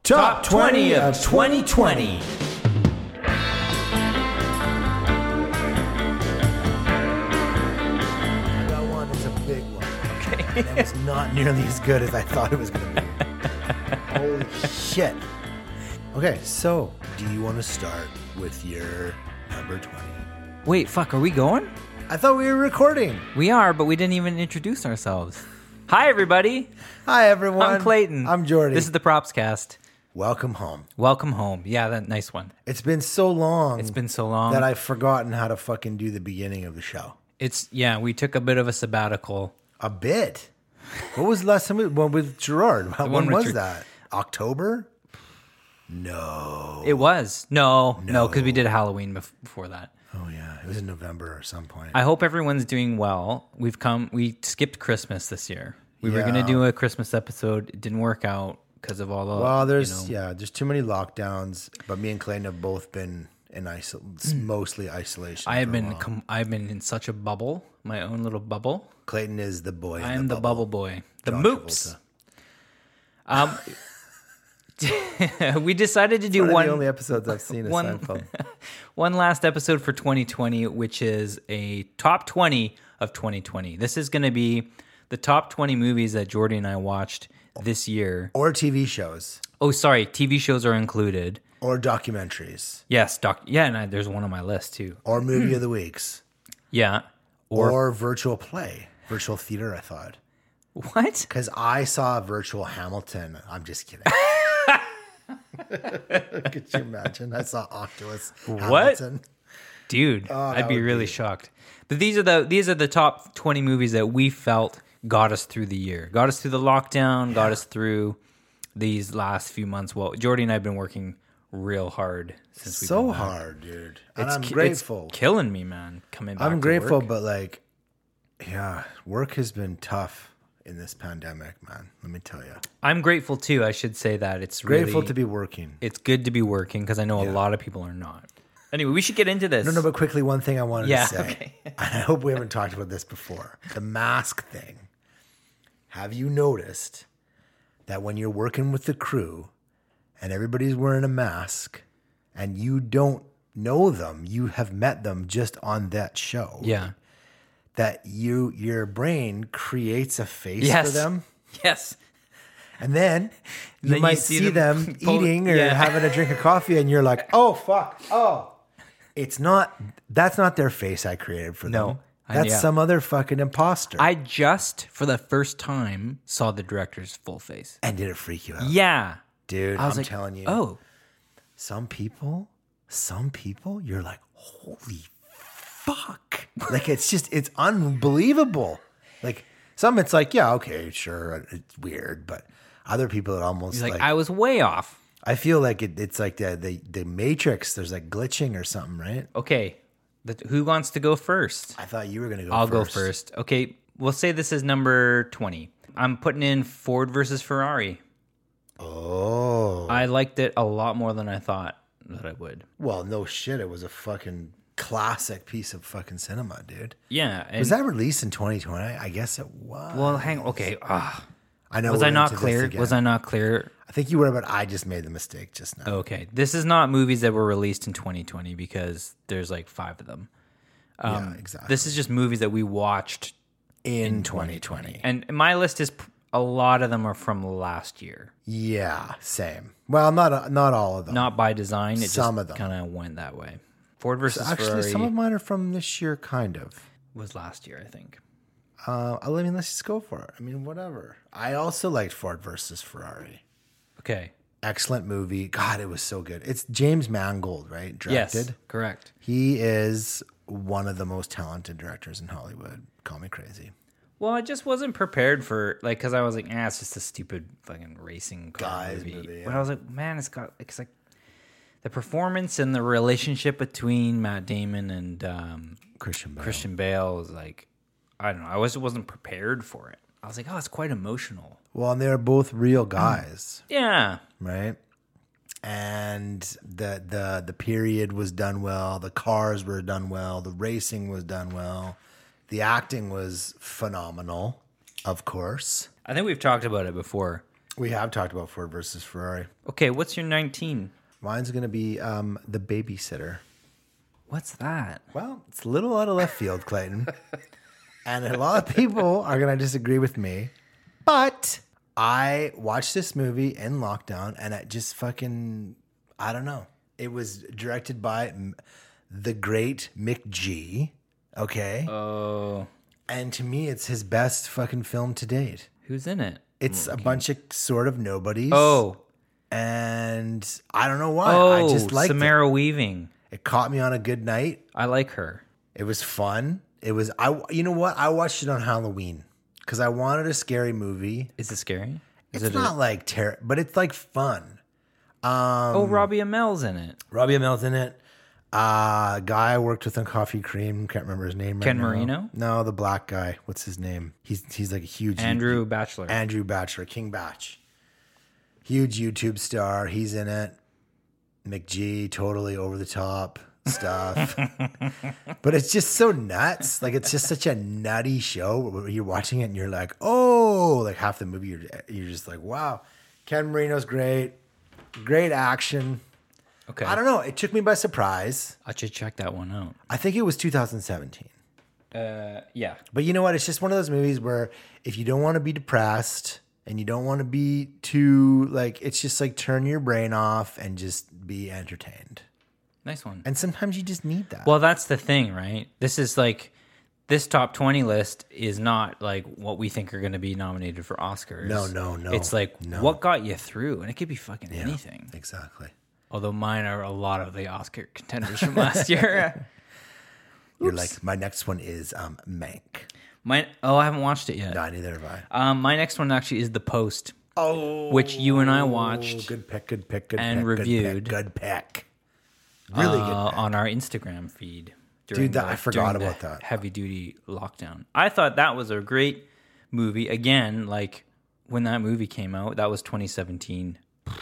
Top 20 of 2020. I got one. It's a big one. Okay. And it's not nearly as good as I thought it was going to be. Holy shit. Okay, so do you want to start with your number 20? Wait, fuck, are we going? I thought we were recording. We are, but we didn't even introduce ourselves. Hi, everybody. Hi, everyone. I'm Clayton. I'm Jordy. This is the Props Cast. Welcome home. Welcome home. Yeah, that nice one. It's been so long. It's been so long that I've forgotten how to fucking do the beginning of the show. We took a bit of a sabbatical. A bit? What was the last time one with Gerard? When was that? October? No. It was. No, because we did Halloween before that. Oh, yeah. It was in November or some point. I hope everyone's doing well. We skipped Christmas this year. We were going to do a Christmas episode. It didn't work out because of all the... Well, there's too many lockdowns, but me and Clayton have both been in mostly isolation. I've been in such a bubble, my own little bubble. Clayton is the boy. I'm the bubble boy. The John Moops. We decided to do one one of the only episodes I've seen of Seinfeld. One last episode for 2020, which is a top 20 of 2020. This is going to be the top 20 movies that Jordy and I watched this year. Or TV shows. Oh, sorry. TV shows are included. Or documentaries. Yes. And there's one on my list, too. Or movie of the weeks. Yeah. Or virtual play. Virtual theater, I thought. What? Because I saw virtual Hamilton. I'm just kidding. Could you imagine? I saw Oculus Hamilton. Dude, I'd be really shocked. But these are the top 20 movies that we felt got us through the year. Got us through the lockdown, got us through these last few months. Well, Jordy and I have been working real hard since we've been back. Hard, dude. And I'm grateful. It's killing me, man, coming back I'm grateful, to but work. work has been tough in this pandemic, man. Let me tell you. I'm grateful too. I should say that it's grateful to be working. It's good to be working because I know a lot of people are not. Anyway, we should get into this. No, but quickly, one thing I wanted to say. Okay. I hope we haven't talked about this before. The mask thing. Have you noticed that when you're working with the crew and everybody's wearing a mask and you don't know them, you have met them just on that show. Yeah. That your brain creates a face for them. Yes. And then you might see them eating or having a drink of coffee and you're like, oh, fuck. Oh, that's not their face I created for them. No. That's some other fucking imposter. I just, for the first time, saw the director's full face. And did it freak you out? Yeah. Dude, I'm telling you. Oh. Some people, you're like, holy fuck. Like, it's unbelievable. Like, some it's like, yeah, okay, sure, it's weird. But other people, it almost like I was way off. I feel like it's like the Matrix. There's like glitching or something, right? Okay. Who wants to go first? I thought you were going to go I'll first. go first. Okay. We'll say this is number 20. I'm putting in Ford versus Ferrari. Oh. I liked it a lot more than I thought that I would. Well, no shit. It was a fucking classic piece of fucking cinema, dude. Yeah. Was that released in 2020? I guess it was. Well, okay. I know. Was I not clear? Was I not clear? I think you were, but I just made the mistake just now. Okay. This is not movies that were released in 2020 because there's like 5 of them. Yeah, exactly. This is just movies that we watched in 2020. And my list is a lot of them are from last year. Yeah, same. Well, not all of them. Not by design. Some of them kind of went that way. Ford versus Actually, Ferrari. some of mine are from this year, kind of. Was last year, I think. Let's just go for it. I mean, whatever. I also liked Ford versus Ferrari. Okay. Excellent movie. God, it was so good. It's James Mangold, right? Directed. Yes, correct. He is one of the most talented directors in Hollywood. Call me crazy. Well, I just wasn't prepared for, because I was like, it's just a stupid fucking racing car movie. But I was like, man, it's like the performance and the relationship between Matt Damon and Christian Bale was like, I don't know. I wasn't prepared for it. I was like, it's quite emotional. Well, and they're both real guys. Yeah. Right? And the period was done well. The cars were done well. The racing was done well. The acting was phenomenal, of course. I think we've talked about it before. We have talked about Ford versus Ferrari. Okay, what's your 19? Mine's going to be The Babysitter. What's that? Well, it's a little out of left field, Clayton. And a lot of people are going to disagree with me. But I watched this movie in lockdown and it just fucking, I don't know. It was directed by the great Mick G. Okay. Oh. And to me, it's his best fucking film to date. Who's in it? It's a bunch of sort of nobodies. Oh. And I don't know why. I just liked Samara Weaving. It caught me on a good night. I like her. It was fun. You know what? I watched it on Halloween because I wanted a scary movie. Is it scary? It's not like terror, but it's like fun. Robbie Amell's in it. Robbie Amell's in it. Guy I worked with on Coffee Cream. Can't remember his name. Ken right now. Marino? No, the black guy. What's his name? He's like a huge Andrew Batchelor. Andrew Batchelor, King Batch. Huge YouTube star. He's in it. McG, totally over the top stuff. But it's just so nuts. Like, it's just such a nutty show where you're watching it and you're like, oh, like half the movie you're just like, wow. Ken Marino's great. Great action. Okay. I don't know. It took me by surprise. I should check that one out. I think it was 2017. Yeah. But you know what? It's just one of those movies where if you don't want to be depressed and you don't want to be too, like, it's just like turn your brain off and just be entertained. Nice one. And sometimes you just need that. Well, that's the thing, right? This is like, this top 20 list is not like what we think are going to be nominated for Oscars. No. It's like, what got you through? And it could be fucking anything. Exactly. Although mine are a lot of the Oscar contenders from last year. You're like, my next one is Mank. I haven't watched it yet. No, neither have I. My next one actually is The Post. Oh, which you and I watched. Good pick. Reviewed. Good pick. Really good pick. On our Instagram feed. Dude, I forgot about that. Heavy duty lockdown. I thought that was a great movie. Again, like when that movie came out, that was 2017.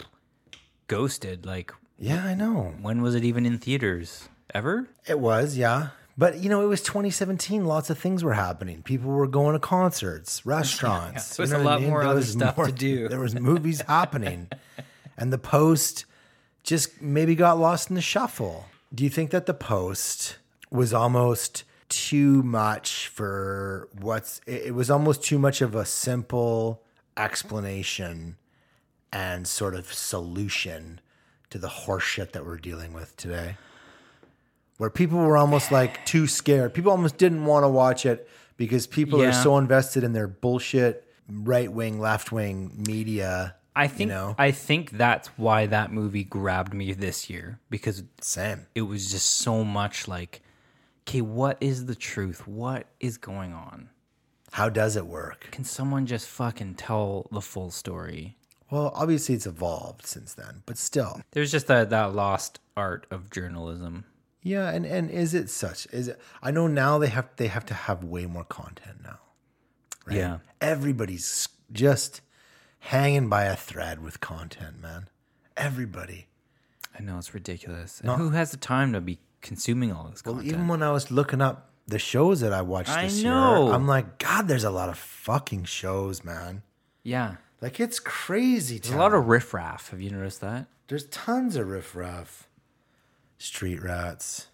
Ghosted. Like, yeah, I know. When was it even in theaters? Ever? It was, yeah. But, you know, it was 2017. Lots of things were happening. People were going to concerts, restaurants. There was a lot more other stuff to do. There was movies happening. And The Post just maybe got lost in the shuffle. Do you think that The Post was almost too much for it was almost too much of a simple explanation and sort of solution to the horseshit that we're dealing with today? Where people were almost like too scared. People almost didn't want to watch it because people are so invested in their bullshit right-wing, left-wing media. I think that's why that movie grabbed me this year, because it was just so much like, okay, what is the truth? What is going on? How does it work? Can someone just fucking tell the full story? Well, obviously it's evolved since then, but still. There's just that lost art of journalism. Yeah, and is it such? Is it? I know now they have to have way more content now. Right? Yeah. Everybody's just hanging by a thread with content, man. Everybody. I know, it's ridiculous. And who has the time to be consuming all this content? Well, even when I was looking up the shows that I watched this year, I'm like, God, there's a lot of fucking shows, man. Yeah. Like, it's crazy. There's a lot of riffraff. Have you noticed that? There's tons of riffraff. Street rats.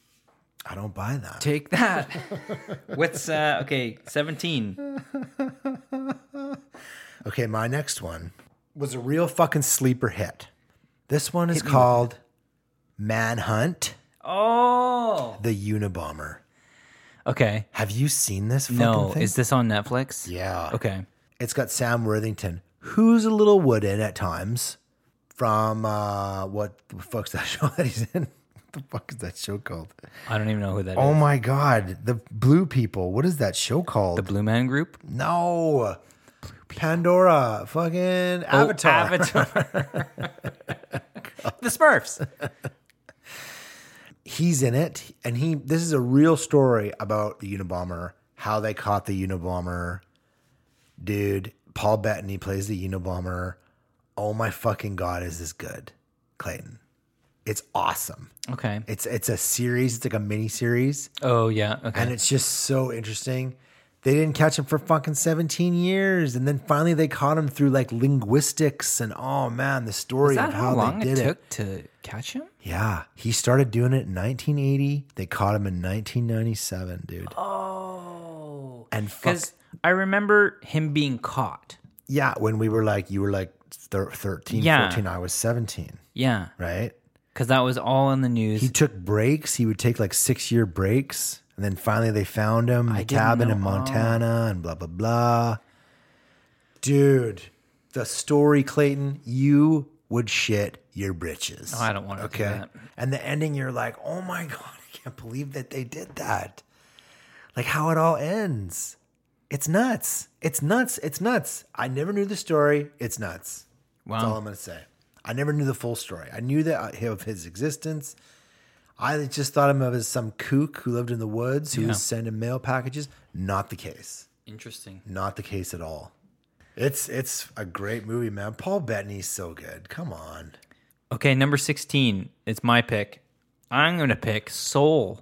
I don't buy that. Take that. What's 17? Okay, my next one was a real fucking sleeper hit. This one is called Manhunt. Oh. The Unabomber. Okay. Have you seen this fucking thing? Is this on Netflix? Yeah. Okay. It's got Sam Worthington, who's a little wood in at times, from what the fuck's that show that he's in? What the fuck is that show called? I don't even know who that is. Oh my God. The Blue People. What is that show called? The Blue Man Group? No. Pandora. Fucking Avatar. Avatar. The Smurfs. He's in it. And this is a real story about the Unabomber, how they caught the Unabomber. Dude, Paul Bettany plays the Unabomber. Oh my fucking God, is this good, Clayton? It's awesome. Okay. It's a series. It's like a mini series. Oh, yeah. Okay. And it's just so interesting. They didn't catch him for fucking 17 years. And then finally they caught him through like linguistics and oh man, the story of how long they did it took to catch him? Yeah. He started doing it in 1980. They caught him in 1997, dude. Oh. And because I remember him being caught. Yeah, when we were like, you were like 13, 14, I was 17. Yeah. Right? Because that was all in the news. He took breaks. He would take like 6-year breaks. And then finally they found him in a cabin in Montana and blah, blah, blah. Dude, the story, Clayton, you would shit your britches. Oh, I don't want to do that. And the ending, you're like, oh my God, I can't believe that they did that. Like how it all ends. It's nuts. It's nuts. It's nuts. I never knew the story. It's nuts. Wow. That's all I'm going to say. I never knew the full story. I knew that of his existence. I just thought of him as some kook who lived in the woods who was sending mail packages. Not the case. Interesting. Not the case at all. It's a great movie, man. Paul Bettany's so good. Come on. Okay, number 16. It's my pick. I'm going to pick Soul.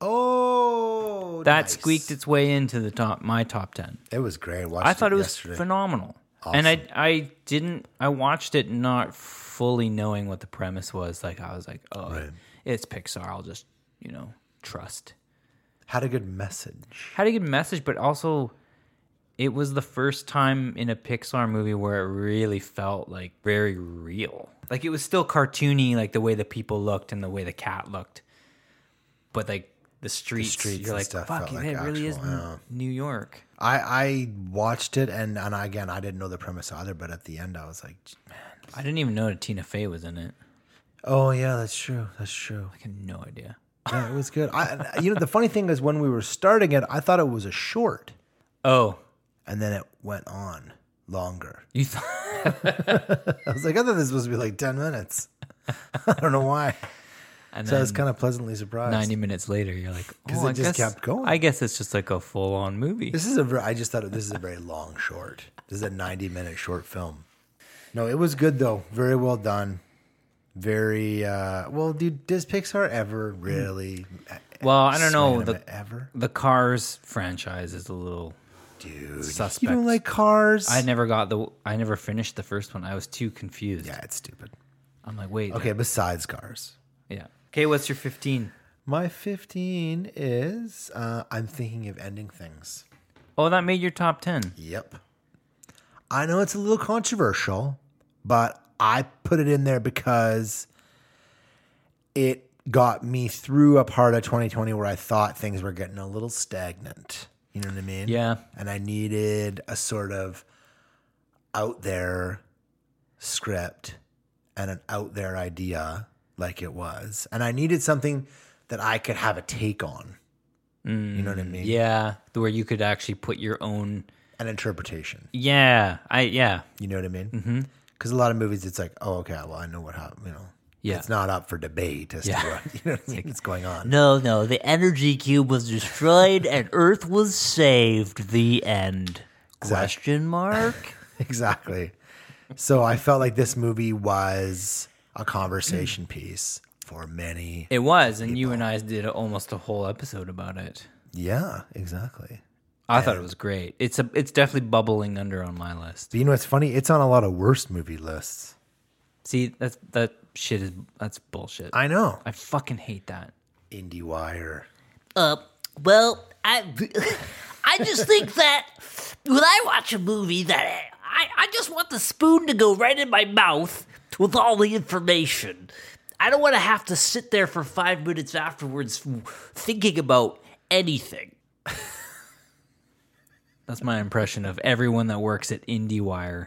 Oh, that squeaked its way into the my top 10. It was great. I thought it was phenomenal. Awesome. And I watched it not fully knowing what the premise was. Like I was like, oh, right. It's Pixar. I'll just, trust. Had a good message. But also it was the first time in a Pixar movie where it really felt like very real. Like it was still cartoony, like the way the people looked and the way the cat looked. But like the streets you're like, fuck, it like really is New York. I watched it and again, I didn't know the premise either, but at the end I was like, man. I didn't even know that Tina Fey was in it. Oh yeah, that's true. I had no idea. Yeah, it was good. The funny thing is when we were starting it, I thought it was a short. Oh. And then it went on longer. You thought? I was like, I thought this was supposed to be like 10 minutes. I don't know why. And so I was kind of pleasantly surprised. 90 minutes later, you're like, because it just kept going. I guess it's just like a full-on movie. I just thought this is a very long short. This is a 90-minute short film. No, it was good though. Very well done. Very well, dude. Does Pixar ever really? Well, I don't know. Ever the Cars franchise is a little suspect. You don't like Cars? I never finished the first one. I was too confused. Yeah, it's stupid. I'm like, wait. Okay, besides Cars. Yeah. Okay, what's your 15? My 15 is I'm thinking of ending things. Oh, that made your top 10. Yep. I know it's a little controversial, but I put it in there because it got me through a part of 2020 where I thought things were getting a little stagnant. You know what I mean? Yeah. And I needed a sort of out there script and an out there idea like it was. And I needed something that I could have a take on. You know what I mean? Yeah. Where you could actually put your own... An interpretation. Yeah. You know what I mean? Mm-hmm. Because a lot of movies, it's like, oh, okay, well, I know what happened, Yeah. It's not up for debate as to what's going on. No, the energy cube was destroyed and Earth was saved. The end. Question mark? Exactly. So I felt like this movie was a conversation piece for many. It was, and you and I did almost a whole episode about it. Yeah, exactly. I thought it was great. It's definitely bubbling under on my list. But you know what's funny? It's on a lot of worst movie lists. See, that's bullshit. I know. I fucking hate that. IndieWire. Well, I just think that when I watch a movie that I just want the spoon to go right in my mouth with all the information. I don't want to have to sit there for 5 minutes afterwards thinking about anything. That's my impression of everyone that works at IndieWire.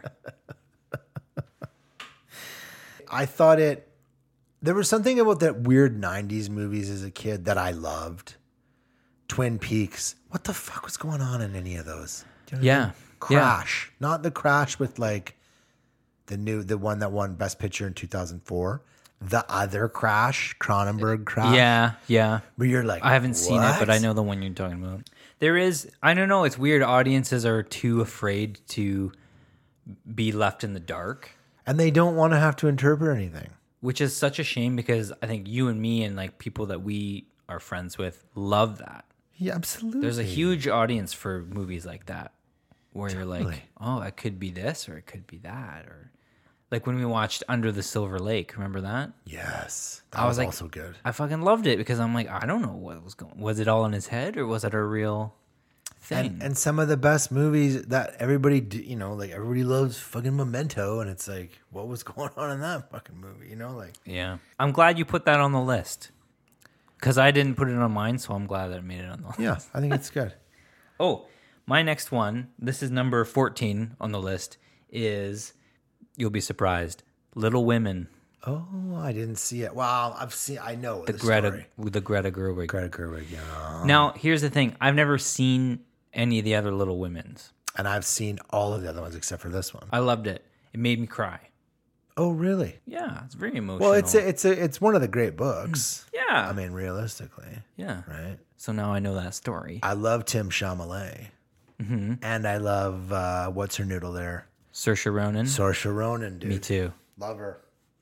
I thought there was something about that weird 90s movies as a kid that I loved. Twin Peaks. What the fuck was going on in any of those? Do you know what I mean? Crash. Yeah. Not the Crash with like the one that won Best Picture in 2004. The other Crash, Cronenberg Crash. Yeah. Where you're like, I haven't seen it, but I know the one you're talking about. There is, I don't know, it's weird. Audiences are too afraid to be left in the dark. And they don't want to have to interpret anything. Which is such a shame because I think you and me and like people that we are friends with love that. Yeah, absolutely. There's a huge audience for movies like that, where you're Totally. like, oh, it could be this or it could be that, or like when we watched Under the Silver Lake. Remember that? Yes, that I was was like- also good. I fucking loved it because I'm like, I don't know what was going. Was it all in his head or was it a real thing? And some of the best movies that everybody, like everybody loves fucking Memento, and it's like, what was going on in that fucking movie? Like, Yeah, I'm glad you put that on the list because I didn't put it on mine, so I'm glad that it made it on the list. yeah, I think it's good. Oh, my next one. This is number 14 on the list. Is you'll be surprised. Little Women, Oh, I didn't see it. Wow, I know the story. Greta Gerwig. Greta Gerwig, yeah. Now, here's the thing. I've never seen any of the other Little Women's. And I've seen all of the other ones except for this one. I loved it. It made me cry. Oh, really? Yeah, it's very emotional. Well, it's one of the great books. yeah. I mean, realistically, yeah. right? So now I know that story. I love Tim Chalamet, and I love what's her noodle there, Saoirse Ronan. Saoirse Ronan, dude. Me too. Love her.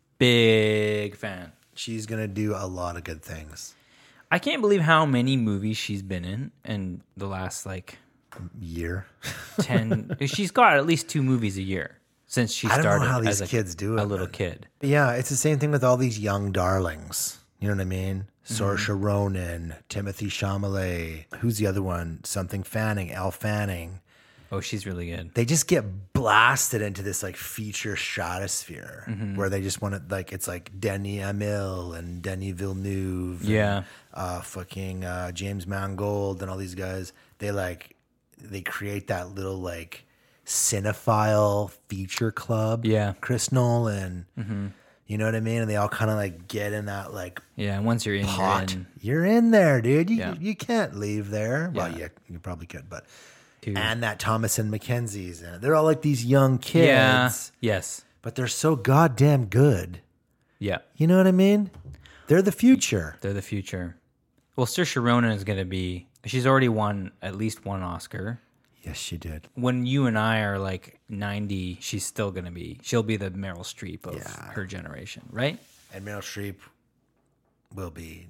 Big fan. She's gonna do a lot of good things. I can't believe how many movies she's been in the last like Year. 10. She's got at least 2 movies a year since she I started don't know how these as kids do it, a little man. kid. Yeah, it's the same thing with all these young darlings. You know what I mean? Mm-hmm. Saoirse Ronan, Timothy Chalamet. Who's the other one? Something Fanning, Elle Fanning. Oh, she's really good. They just get blasted into this like feature stratosphere Mm-hmm. where they just want to like it's like Denis Amil and Denis Villeneuve, Yeah. and, James Mangold and all these guys. They create that little like cinephile feature club. Yeah. Chris Nolan, you know what I mean? And they all kind of like get in that like Yeah, and once you're in, pot. you're in. You're in there, dude. Yeah. You can't leave there. Well, Yeah. yeah, you probably could, but. Dude. And that Thomas and Mackenzie's in it. They're all like these young kids, Yeah. Yes. but they're so goddamn good. Yeah. You know what I mean? They're the future. They're the future. Well, Saoirse Ronan is going to be. She's already won at least one Oscar. Yes, she did. When you and I are like 90, she's still going to be. She'll be the Meryl Streep of Yeah. her generation, right? And Meryl Streep will be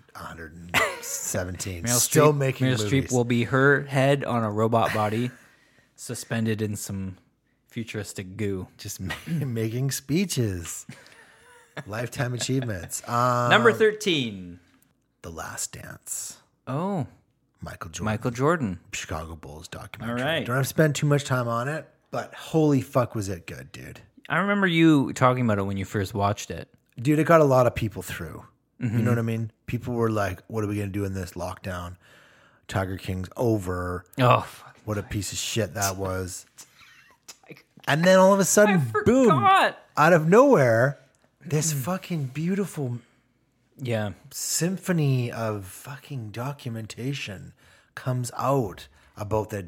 117. Meryl Still Streep, making Meryl movies. Streep will be her head on a robot body, suspended in some futuristic goo. just making speeches. Lifetime achievements. Number 13. The Last Dance. Oh, Michael Jordan. Michael Jordan. Chicago Bulls documentary. All right. Don't have to spend too much time on it, but holy fuck was it good, dude. I remember you talking about it when you first watched it. Dude, it got a lot of people through. Mm-hmm. You know what I mean? People were like, what are we going to do in this lockdown? Tiger King's over. Oh, fuck. What a piece of shit that was. And then all of a sudden, boom, forgot. out of nowhere, this fucking beautiful Yeah. symphony of fucking documentation comes out about the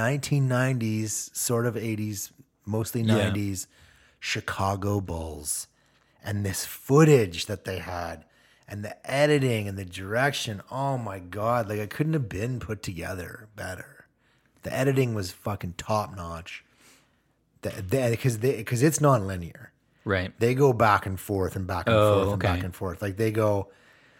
1990s, sort of 80s, mostly 90s Chicago Bulls. And this footage that they had and the editing and the direction, oh my God, like it couldn't have been put together better. The editing was fucking top notch. Because it's non-linear. Right. They go back and forth and back and forth and back and forth. Like they go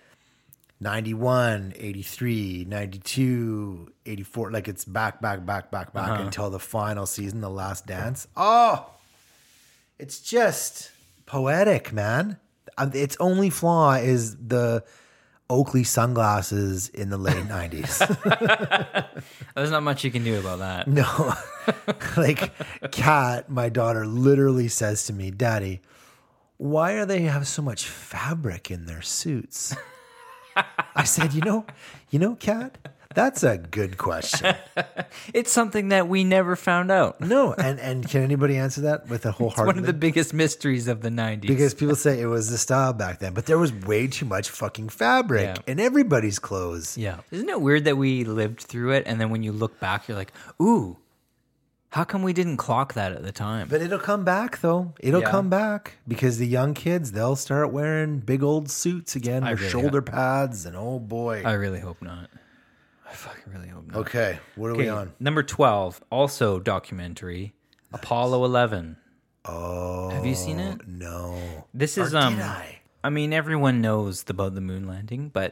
91, 83, 92, 84. Like it's back until the final season, The Last Dance. Oh, it's just poetic, man. Its only flaw is the Oakley sunglasses in the late 90s. There's not much you can do about that. No. Like Kat, my daughter, literally says to me, Daddy, why do they have so much fabric in their suits? I said, you know, Kat, that's a good question. It's something that we never found out. No, and can anybody answer that with a It's wholehearted? one of the biggest mysteries of the 90s. Because people say it was the style back then, but there was way too much fucking fabric in everybody's clothes. yeah. Isn't it weird that we lived through it and then when you look back, you're like, ooh, how come we didn't clock that at the time? But it'll come back, though. It'll Yeah. come back because the young kids, they'll start wearing big old suits again with really shoulder pads, and oh boy. I really hope not. I fucking really hope not. Okay, what are we on? Number 12, also documentary, Apollo 11. Oh, Have you seen it? No. This Or is did I? I mean, everyone knows about the moon landing, but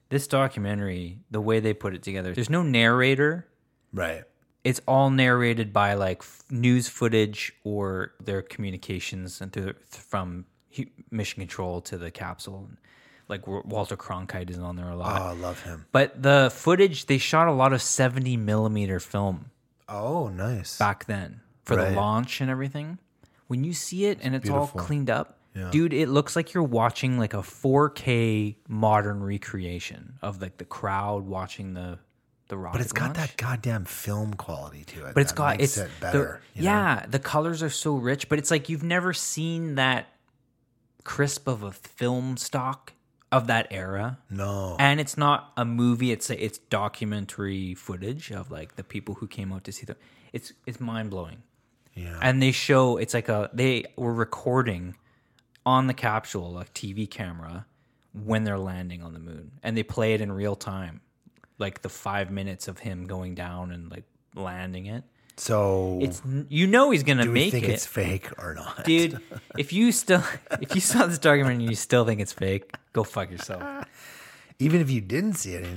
this documentary, the way they put it together, there's no narrator. Right. It's all narrated by like news footage or their communications and from Mission Control to the capsule. Like Walter Cronkite is on there a lot. Oh, I love him. But the footage, they shot a lot of 70 millimeter film Oh, nice. back then for the launch and everything. When you see it and it's beautiful. all cleaned up, Yeah. dude, it looks like you're watching like a 4K modern recreation of like the crowd watching the rocket But it's got launch. that goddamn film quality to it. But it's that got makes it's it better. you know? yeah, the colors are so rich, but it's like you've never seen that crisp of a film stock of that era. No. And it's not a movie, it's documentary footage of like the people who came out to see them. It's mind-blowing. Yeah. And they show it's like they were recording on the capsule, like TV camera, when they're landing on the moon. And they play it in real time. Like the 5 minutes of him going down and like landing it. So It's he's gonna do we make think it. it's fake or not? Dude, if you saw this documentary and you still think it's fake, go fuck yourself. Even if you didn't see it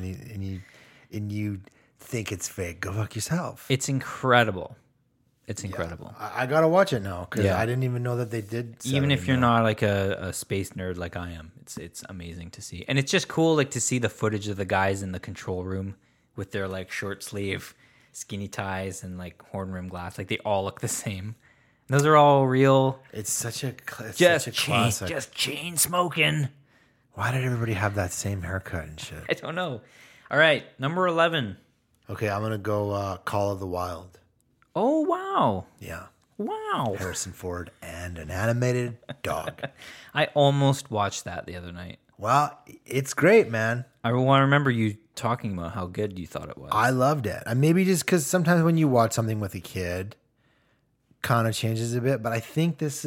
and you think it's fake, go fuck yourself. It's incredible. It's incredible. I gotta watch it now because Yeah. I didn't even know that they did. Even if you're 70 not like a space nerd like I am, it's amazing to see. And it's just cool like to see the footage of the guys in the control room with their like short sleeve skinny ties and like horn rim glass. Like they all look the same. Those are all real. It's such a classic. Just chain smoking. Why did everybody have that same haircut and shit? I don't know. All right, number 11. Okay, I'm gonna go Call of the Wild. Oh wow. Yeah, Wow. Harrison Ford and an animated dog. I almost watched that the other night. Well, it's great, man. I want to remember you talking about how good you thought it was. I loved it. And maybe just because sometimes when you watch something with a kid, kind of changes a bit. But I think this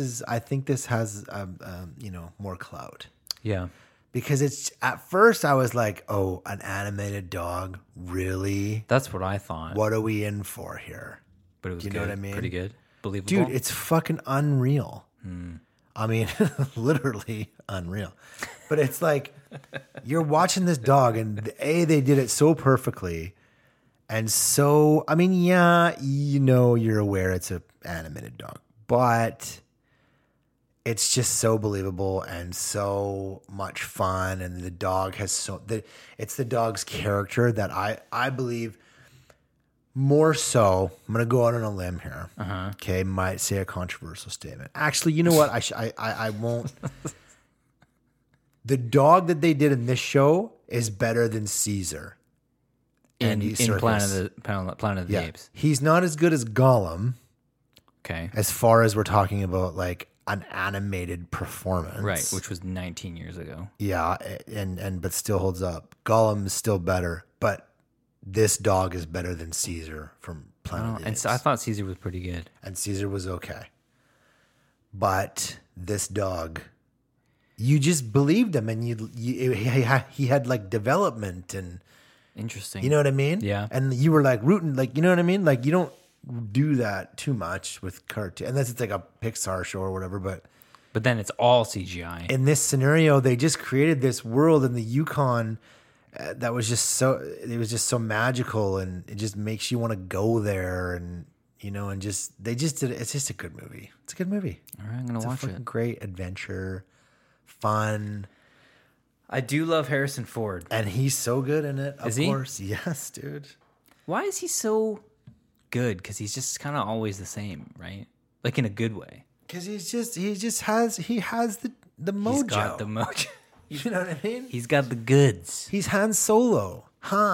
has more clout. Yeah. Because it's at first I was like, oh, an animated dog, really? That's what I thought. What are we in for here? But it was Do you good. know what I mean? Pretty good. Believable. Dude, it's fucking unreal. I mean, literally unreal. But it's like you're watching this dog, and they did it so perfectly, and so I mean, yeah, you're aware it's an animated dog, but it's just so believable and so much fun, and the dog has it's the dog's character that I believe. More so, I'm going to go out on a limb here. Okay, might say a controversial statement. Actually, you know what? I won't. The dog that they did in this show is better than Caesar. in Serkis. Planet of the Apes. He's not as good as Gollum Okay. as far as we're talking about like an animated performance. Right, which was 19 years ago. Yeah, and but still holds up. Gollum is still better, but this dog is better than Caesar from Planet of the And Apes. so I thought Caesar was pretty good. And Caesar was okay. But this dog, you just believed him, and he had like development, and Interesting. you know what I mean? Yeah. And you were like rooting, like, you know what I mean? Like you don't do that too much with cartoon, unless it's like a Pixar show or whatever. But then it's all CGI. in this scenario, they just created this world in the Yukon that was just so magical, and it just makes you want to go there, and and they just did it. It's just a good movie. It's a good movie. All right, I'm going to watch it. Great adventure, fun, I do love Harrison Ford. and he's so good in it. Of Is he? course, yes, dude. Why is he so good? Because he's just kind of always the same, right? Like in a good way. Because he has the mojo. He's got the mojo. You know what I mean? He's got the goods. He's Han Solo.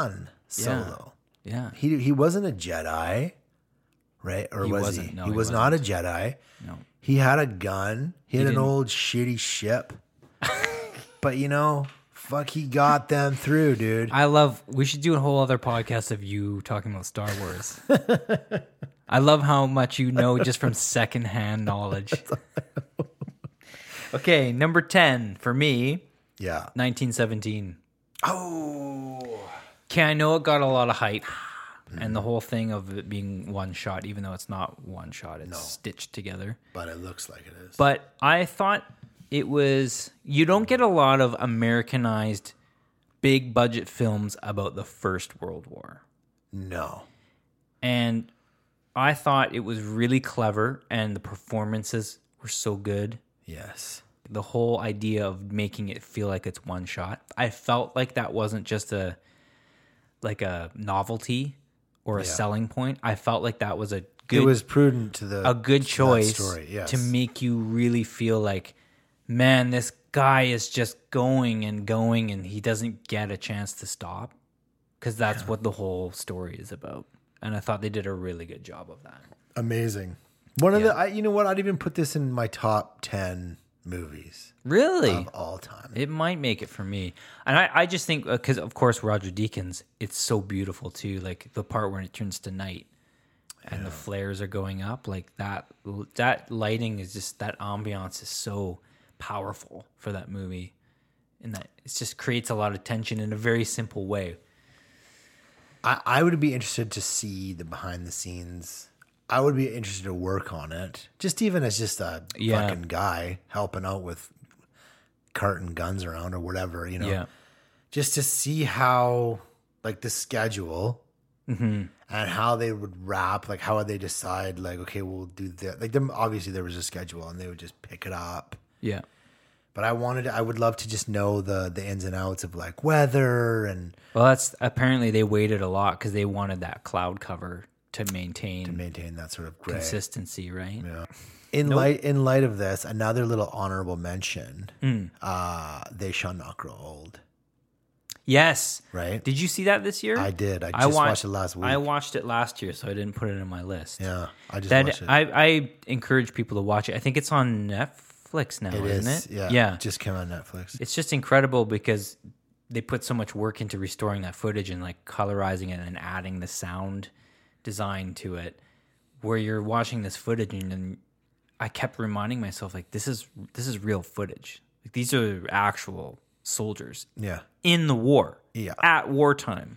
Yeah. He wasn't a Jedi, right? Or He was wasn't. he? No, he he was not a Jedi. No. He had a gun. He had an didn't- old shitty ship. But fuck, he got them through, dude. We should do a whole other podcast of you talking about Star Wars. I love how much you know just from secondhand knowledge. Okay, number 10 for me, Yeah. 1917. Oh. Okay, I know it got a lot of hype, and the whole thing of it being one shot, even though it's not one shot, it's stitched together. But it looks like it is. But I thought it was, you don't get a lot of Americanized big budget films about the First World War. No. And I thought it was really clever, and the performances were so good. Yes. The whole idea of making it feel like it's one shot. I felt like that wasn't just a novelty or a selling point. I felt like that was a prudent to a good choice story, yes. to make you really feel like, man, this guy is just going and going, and he doesn't get a chance to stop, because that's what the whole story is about. And I thought they did a really good job of that. Amazing. One of you know what? I'd even put this in my top 10 movies. Really? Of all time. It might make it for me. And I just think, because of course Roger Deakins, it's so beautiful too. Like the part where it turns to night and the flares are going up, like that lighting is just, that ambiance is so powerful for that movie. And that it just creates a lot of tension in a very simple way. I would be interested to see the behind the scenes. I would be interested to work on it. Just even as just a fucking guy helping out with carting guns around or whatever, you know. Yeah. Just to see how, like, the schedule and how they would wrap, like, how would they decide, like, okay, we'll do that. Like, obviously there was a schedule and they would just pick it up. Yeah. But I would love to just know the ins and outs of, like, weather and... Well, that's, apparently they waited a lot because they wanted that cloud cover to maintain that sort of gray consistency, right? Yeah. In light of this, another little honorable mention. They Shall Not Grow Old. Yes. Right? Did you see that this year? I did. I just watched it last week. I watched it last year, so I didn't put it in my list. Yeah, I just watched it. I encourage people to watch it. I think it's on Netflix now, isn't it? Yeah. Just came on Netflix. It's just incredible because they put so much work into restoring that footage and like colorizing it and adding the sound design to it, where you're watching this footage and then I kept reminding myself, like, this is real footage. Like, these are actual soldiers in the war at wartime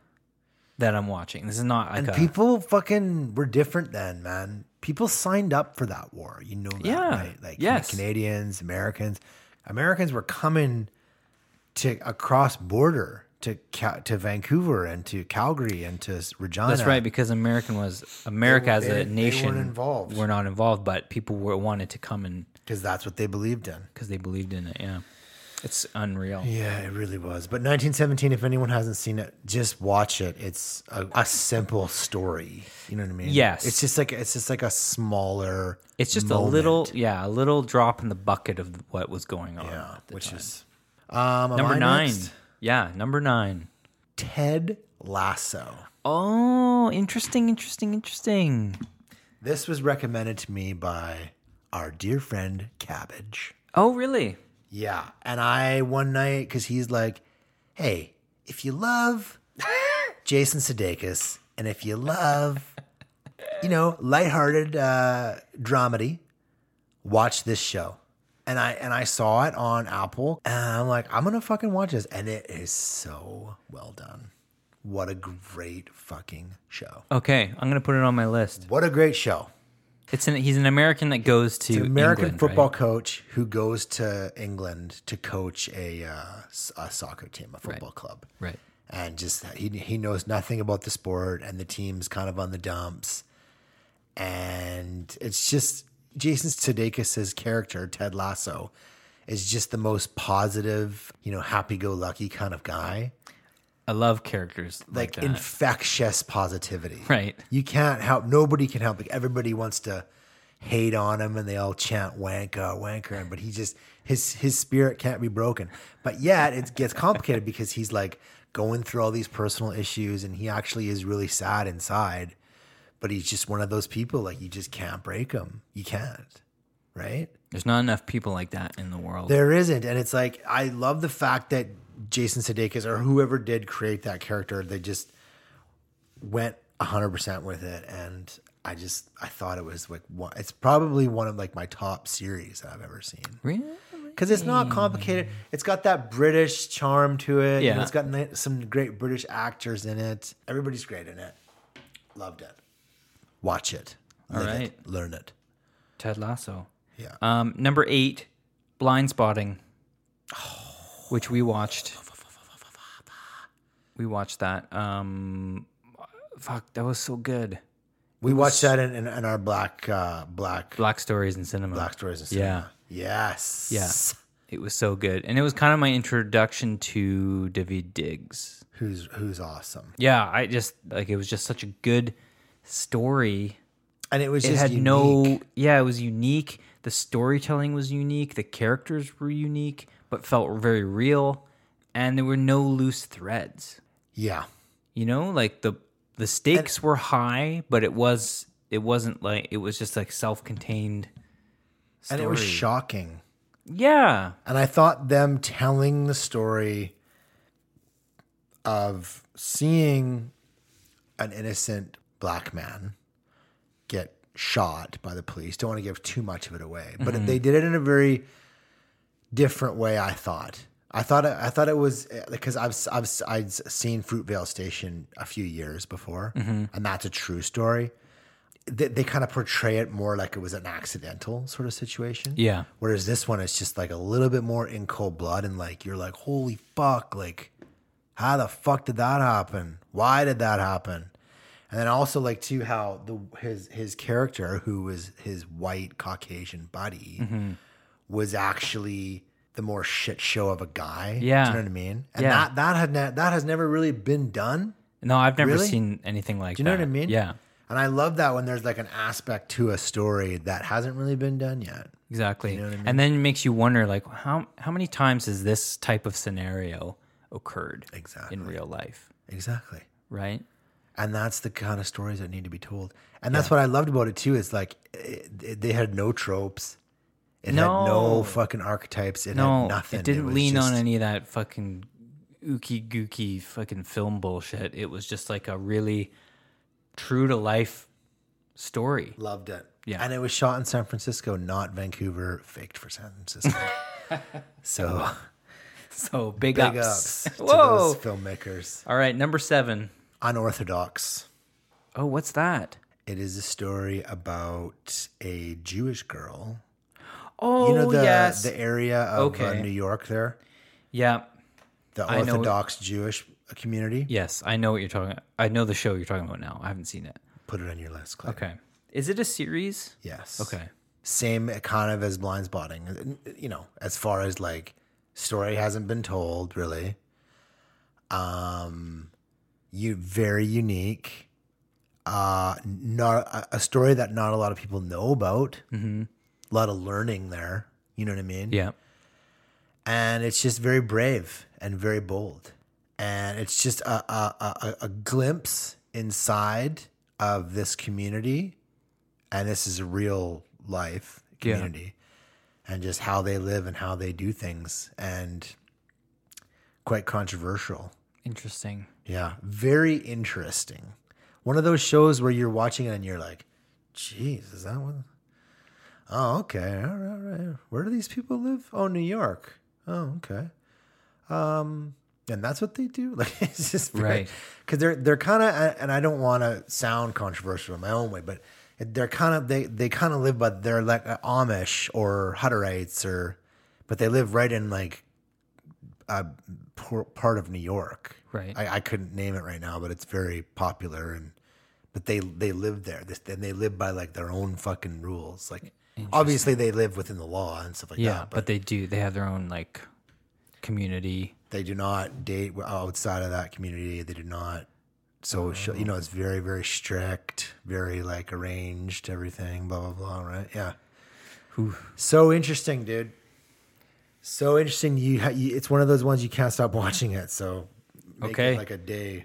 that I'm watching. This is not like people fucking were different then, man. People signed up for that war, you know that, right? Like Canadians, Americans were coming to across border to Vancouver and to Calgary and to Regina. That's right, because America as a nation, they weren't involved. Were not involved, but people wanted to come and because that's what they believed in. Because they believed in it. Yeah, it's unreal. Yeah, it really was. But 1917, if anyone hasn't seen it, just watch it. It's a simple story. You know what I mean? Yes. It's just like a smaller. It's just moment. a little drop in the bucket of what was going on. Yeah, which time. is number 9. Yeah, number 9. Ted Lasso. Oh, interesting. This was recommended to me by our dear friend Cabbage. Oh, really? Yeah. And I, one night, because he's like, hey, if you love Jason Sudeikis and if you love, lighthearted dramedy, watch this show. And I saw it on Apple, and I'm like, I'm gonna fucking watch this, and it is so well done. What a great fucking show. Okay, I'm gonna put it on my list. What a great show. He's an American that goes to American England, football right? coach who goes to England to coach a soccer team, a football club. Right. And just he knows nothing about the sport, and the team's kind of on the dumps, and it's just. Jason Sudeikis' character, Ted Lasso, is just the most positive, happy-go-lucky kind of guy. I love characters like that. Infectious positivity. Right. You can't help. Nobody can help. Like, everybody wants to hate on him, and they all chant wanker, but he just his spirit can't be broken. But yet it gets complicated because he's like going through all these personal issues, and he actually is really sad inside. But he's just one of those people, like, you just can't break him. You can't, right? There's not enough people like that in the world. There isn't. And it's like, I love the fact that Jason Sudeikis or whoever did create that character, they just went 100% with it. And I thought it was like, it's probably one of like my top series that I've ever seen. Really? Because it's not complicated. It's got that British charm to it. Yeah. It's got some great British actors in it. Everybody's great in it. Loved it. Watch it. All Live right. it. Learn it. Ted Lasso. Yeah. Number 8, Blind Spotting, which we watched. We watched that. Fuck, that was so good. We watched that in our Black Stories in Cinema. Yeah. Yes. Yeah. It was so good. And it was kind of my introduction to David Diggs. Who's awesome. Yeah, I just like it was just such a good story. And it was It just had unique. it was unique. The storytelling was unique. The characters were unique, but felt very real. And there were no loose threads. Yeah. You know, like the stakes were high, but it wasn't like, it was just like self-contained story. And it was shocking. Yeah. And I thought them telling the story of seeing an innocent black man get shot by the police. Don't want to give too much of it away, but they did it in a very different way. I thought it was because I'd seen Fruitvale Station a few years before, and that's a true story. They kind of portray it more like it was an accidental sort of situation. Yeah. Whereas this one is just like a little bit more in cold blood, and like you're like, holy fuck, like how the fuck did that happen? Why did that happen? And then also like too how his character, who was his white Caucasian buddy, was actually the more shit show of a guy. Yeah. Do you know what I mean? And that has never really been done. No, I've never Really? seen anything like that. Do you know what I mean? Yeah. And I love that when there's like an aspect to a story that hasn't really been done yet. Exactly. You know what I mean? And then it makes you wonder, like, how many times has this type of scenario occurred in real life? Exactly. Right? And that's the kind of stories that need to be told. And that's what I loved about it too. Is like they had no tropes. It had no fucking archetypes. It had nothing. It didn't was lean just, on any of that fucking ooky gooky fucking film bullshit. It was just like a really true to life story. Loved it. Yeah. And it was shot in San Francisco, not Vancouver, faked for San Francisco. So big big ups. ups to Whoa. those filmmakers. All right, number 7. Unorthodox. Oh, what's that? It is a story about a Jewish girl. Oh, You know yes. the area of New York there? Yeah. The I know. Orthodox Jewish community? Yes, I know what you're talking about. I know the show you're talking about now. I haven't seen it. Put it on your list, Clay. Okay. Is it a series? Yes. Okay. Same kind of as Blind Spotting. You know, as far as like story hasn't been told, really. Very unique. Not a story that not a lot of people know about. Mm-hmm. A lot of learning there. You know what I mean? Yeah. And it's just very brave and very bold. And it's just a glimpse inside of this community. And this is a real life community. And just how they live and how they do things. And quite controversial. Interesting. Yeah. Very interesting. One of those shows where you're watching it and you're like, geez, is that one? Oh, okay. All right. Where do these people live? Oh, New York. Oh, okay. And that's what they do. Like it's just right because they're kind of, and I don't want to sound controversial in my own way, but they're kind of they kind of live, but they're like Amish or Hutterites but they live right in like a part of New York. Right. I couldn't name it right now, but it's very popular but they live there. And they live by like their own fucking rules. Like obviously they live within the law and stuff like that. Yeah, but they do. They have their own like community. They do not date outside of that community. They do not. So, you know, it's very, very strict, very like arranged, everything, blah, blah, blah. Right. Yeah. Whew. So interesting, dude. So interesting. It's one of those ones you can't stop watching it. So make it like a day.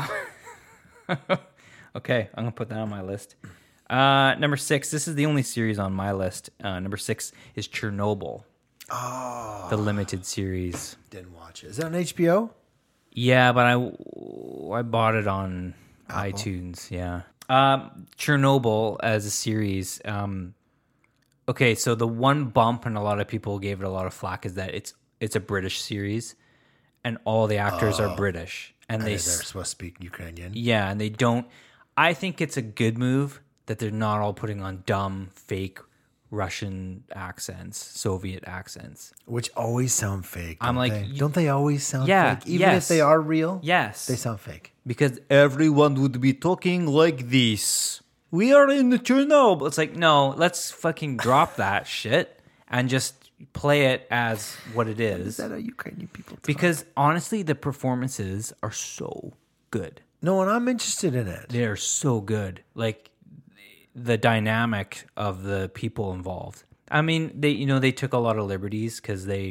Okay. I'm going to put that on my list. Number 6. This is the only series on my list. Number 6 is Chernobyl. Oh. The limited series. Didn't watch it. Is that on HBO? Yeah, but I bought it on iTunes. Yeah. Chernobyl as a series. Okay, so the one bump, and a lot of people gave it a lot of flack, is that it's a British series, and all the actors are British, and they're supposed to speak Ukrainian. Yeah, and they don't. I think it's a good move that they're not all putting on dumb, fake Russian accents, Soviet accents. Which always sound fake. I'm like, don't they always sound fake? Even yes. if they are real? Yes. They sound fake. Because everyone would be talking like this. We are in the Chernobyl. It's like, no, let's fucking drop that shit and just play it as what it is. Is that how Ukrainian people talk? Because honestly, the performances are so good. No, and I'm interested in it. They're so good. Like the dynamic of the people involved. I mean, they took a lot of liberties because they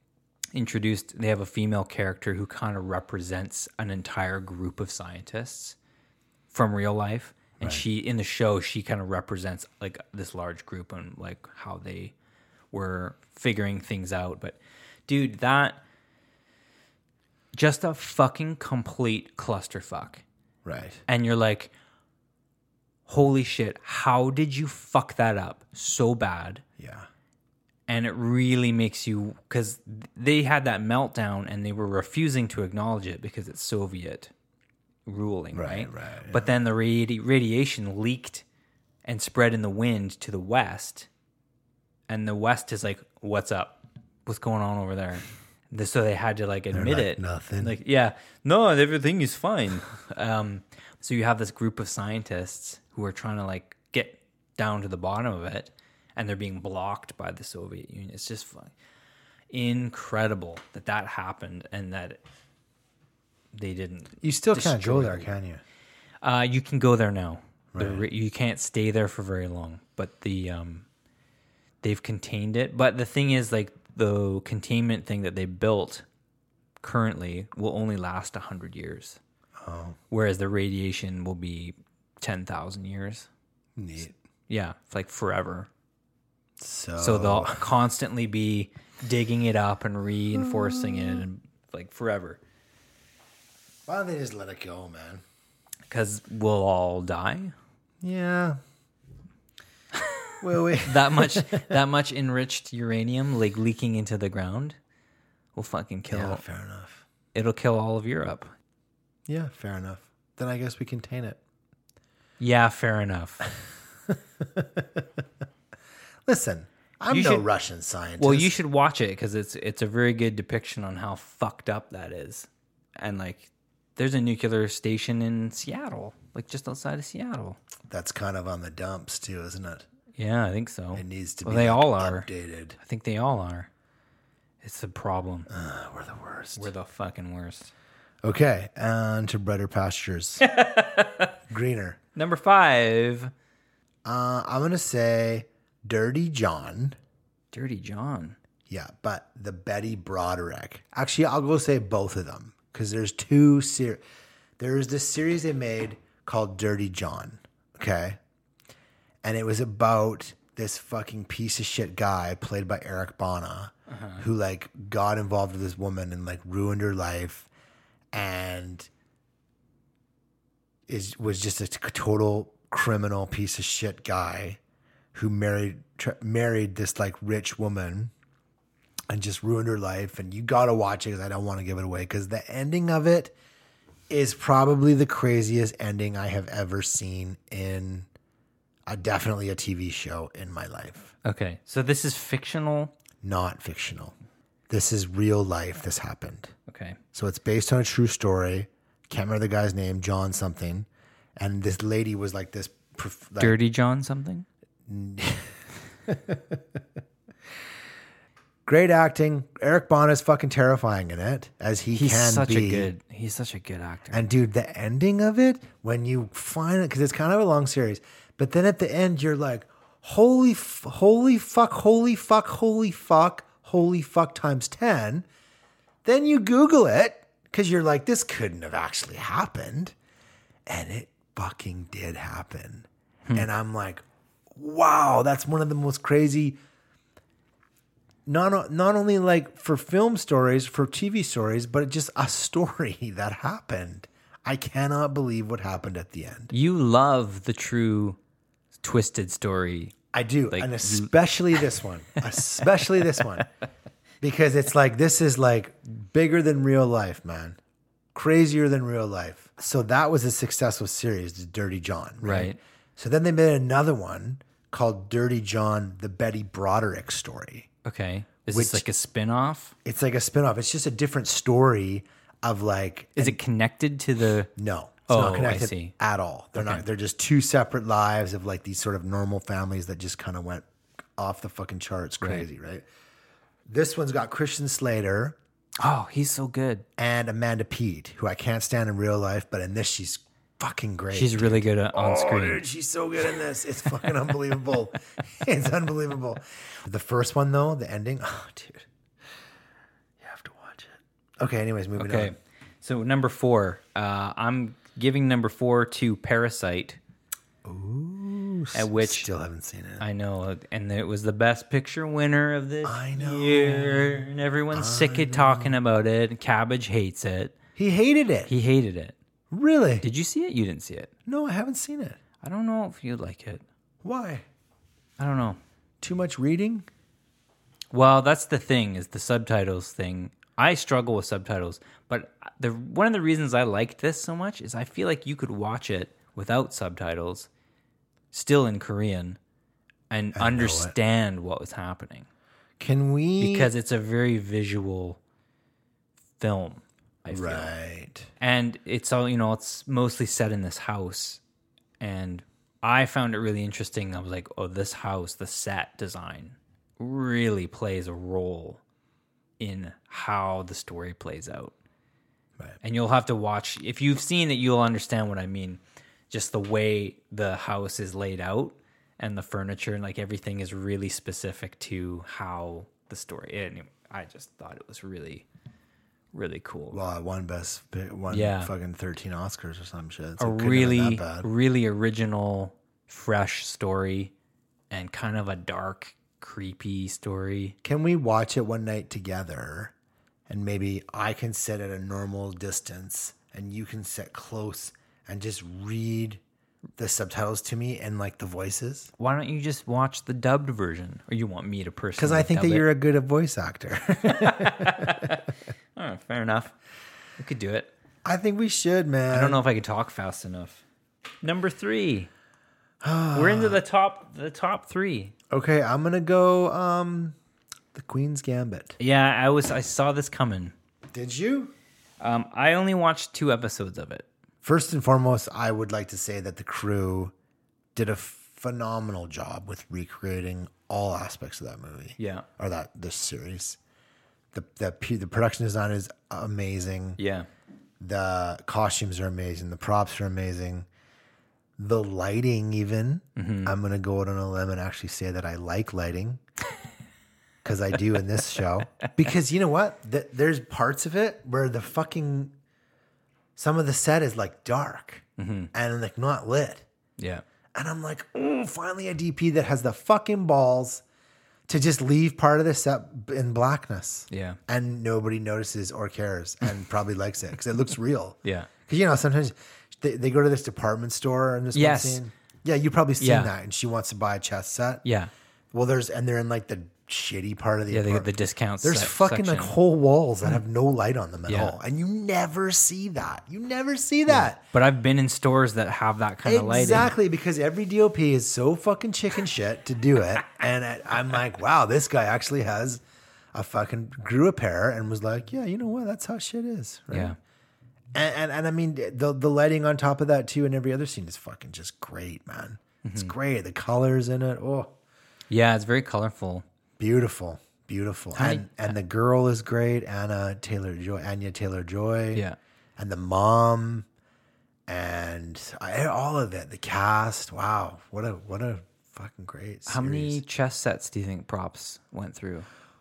have a female character who kind of represents an entire group of scientists from real life. And she, in the show, she kind of represents like this large group and like how they were figuring things out. But dude, that just a fucking complete clusterfuck. Right. And you're like, holy shit, how did you fuck that up so bad? Yeah. And it really makes you, because they had that meltdown and they were refusing to acknowledge it because it's Soviet ruling, right? Right. Yeah. But then the radiation leaked and spread in the wind to the west. And the west is like, what's up? What's going on over there? So they had to like admit it. Nothing. Like, yeah, no, everything is fine. So you have this group of scientists who are trying to like get down to the bottom of it, and they're being blocked by the Soviet Union. It's just incredible that happened and that they didn't. You still can't go destroy there, the- can you? You can go there now. Right. You can't stay there for very long, but they've contained it. But the thing is, like, the containment thing that they built currently will only last 100 years. Oh, Whereas the radiation will be 10,000 years. neat. Yeah, it's like forever. So So they'll constantly be digging it up and reinforcing it and like forever. why don't they just let it go, man? Because we'll all die. Yeah. Well, we That much enriched uranium like leaking into the ground will fucking kill. yeah, fair enough. It'll kill all of Europe. Yeah, fair enough. Then I guess we contain it. Yeah, fair enough. Listen, I'm You no should- Russian scientist. Well, you should watch it because it's a very good depiction on how fucked up that is. And like, there's a nuclear station in Seattle, like just outside of Seattle. That's kind of on the dumps too, isn't it? Yeah, I think so. It needs to Well, be they like, all are. updated. I think they all are. It's a problem. We're the worst. We're the fucking worst. Okay, on to brighter pastures. Greener. Number 5, I'm gonna say Dirty John. Dirty John. Yeah, but the Betty Broderick. Actually, I'll go say both of them because there's two series. There's this series they made called Dirty John. Okay, and it was about this fucking piece of shit guy played by Eric Bana who like got involved with this woman and like ruined her life and was just a total criminal piece of shit guy who married this like rich woman and just ruined her life. And you got to watch it because I don't want to give it away because the ending of it is probably the craziest ending I have ever seen in definitely a TV show in my life. Okay, so this is fictional. Not fictional. This is real life. This happened. Okay. So it's based on a true story. Can't remember the guy's name, John something. And this lady was like this. Dirty John something? Great acting. Eric Bana is fucking terrifying in it, as he's such a good actor. And dude, the ending of it, when you find it, because it's kind of a long series, but then at the end, you're like, holy fuck times 10. Then you Google it, because you're like, this couldn't have actually happened. And it fucking did happen. And I'm like, wow, that's one of the most crazy, not only like for film stories, for TV stories, but just a story that happened. I cannot believe what happened at the end. You love the true twisted story. I do. Like, and especially this one. Because it's like, this is like bigger than real life, man. Crazier than real life. So that was a successful series, The Dirty John. Right. So then they made another one called Dirty John, the Betty Broderick story. Okay. Is this like a spin-off? It's like a spin-off. It's just a different story of like... Is it connected to the... No. It's not connected I see. at all. They're not. They're just two separate lives of like these sort of normal families that just kind of went off the fucking charts crazy, right? This one's got Christian Slater... Oh, he's so good. And Amanda Peet, who I can't stand in real life, but in this she's fucking great. She's really good on screen. Dude, she's so good in this. It's fucking unbelievable. It's unbelievable. The first one though, the ending, oh dude. You have to watch it. Okay, anyways, moving on. Okay. So number 4. I'm giving number 4 to Parasite. Ooh, at which still haven't seen it. I know, and it was the best picture winner of this year, and everyone's sick of talking about it. Cabbage hates it. He hated it. He hated it. Really? Did you see it? You didn't see it. No, I haven't seen it. I don't know if you'd like it. Why? I don't know. Too much reading? Well, that's the thing, is the subtitles thing. I struggle with subtitles, but one of the reasons I liked this so much is I feel like you could watch it without subtitles, still in Korean, and understand what was happening. Can we? Because it's a very visual film, I feel. Right. And it's all, it's mostly set in this house. And I found it really interesting. I was like, oh, this house, the set design really plays a role in how the story plays out. Right. And you'll have to watch. If you've seen it, you'll understand what I mean. Just the way the house is laid out and the furniture and like everything is really specific to how the story. Anyway, I just thought it was really, really cool. Well, one fucking 13 Oscars or some shit. So a really, really original, fresh story and kind of a dark, creepy story. Can we watch it one night together? And maybe I can sit at a normal distance and you can sit close and just read the subtitles to me and like the voices. Why don't you just watch the dubbed version? Or you want me to personally? Because I think that you're a good voice actor. Oh, fair enough. We could do it. I think we should, man. I don't know if I could talk fast enough. Number 3. We're into the top 3. Okay, I'm gonna go The Queen's Gambit. Yeah, I saw this coming. Did you? I only watched 2 episodes of it. First and foremost, I would like to say that the crew did a phenomenal job with recreating all aspects of that movie. Yeah. Or this series. The production design is amazing. Yeah. The costumes are amazing. The props are amazing. The lighting even. Mm-hmm. I'm going to go out on a limb and actually say that I like lighting. Because I do in this show. Because you know what? There's parts of it where some of the set is like dark and like not lit. Yeah. And I'm like, oh, finally a DP that has the fucking balls to just leave part of the set in blackness. Yeah. And nobody notices or cares and probably likes it because it looks real. Yeah. Because, sometimes they go to this department store and this one scene. Yeah, you've probably seen that. And she wants to buy a chess set. Yeah. Well, they're in like the shitty part of the apartment. The discounts. There's fucking section. Like whole walls that have no light on them at all, and you never see that. Yeah. But I've been in stores that have that kind of lighting. Exactly, because every DOP is so fucking chicken shit to do it, and I'm like, wow, this guy actually has grew a pair and was like, yeah, you know what? That's how shit is, right? Yeah. And I mean the lighting on top of that too, and every other scene is fucking just great, man. Mm-hmm. It's great. The colors in it, yeah, it's very colorful. Beautiful. And the girl is great, Anya Taylor-Joy. Yeah. And the mom and all of it, the cast. Wow. What a fucking great series. How many chess sets do you think props went through?